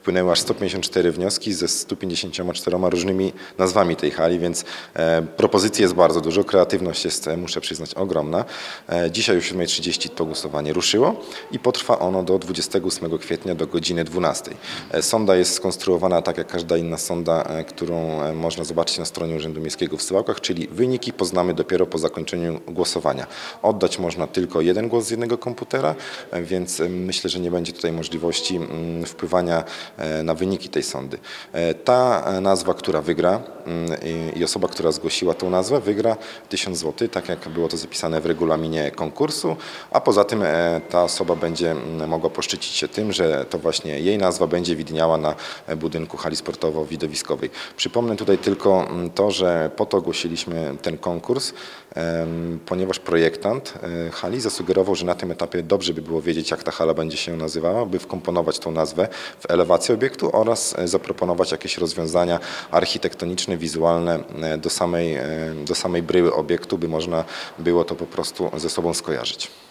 Wpłynęły aż 154 wnioski ze 154 różnymi nazwami tej hali, więc propozycji jest bardzo dużo, kreatywność jest, muszę przyznać, ogromna. Dzisiaj o 7:30 to głosowanie ruszyło i potrwa ono do 28 kwietnia do godziny 12. Sonda jest skonstruowana tak jak każda inna sonda, którą można zobaczyć na stronie Urzędu Miejskiego w Suwałkach, czyli wyniki poznamy dopiero po zakończeniu głosowania. Oddać można tylko jeden głos z jednego komputera, więc myślę, że nie będzie tutaj możliwości wpływania na wyniki tej sondy. Ta nazwa, która wygra i osoba, która zgłosiła tą nazwę, wygra 1000 zł, tak jak było to zapisane w regulaminie konkursu, a poza tym ta osoba będzie mogła poszczycić się tym, że to właśnie jej nazwa będzie widniała na budynku hali sportowo-widowiskowej. Przypomnę tutaj tylko to, że po to ogłosiliśmy ten konkurs, ponieważ projektant hali zasugerował, że na tym etapie dobrze by było wiedzieć, jak ta hala będzie się nazywała, by wkomponować tą nazwę w elewację obiektu oraz zaproponować jakieś rozwiązania architektoniczne, wizualne do samej bryły obiektu, by można było to po prostu ze sobą skojarzyć.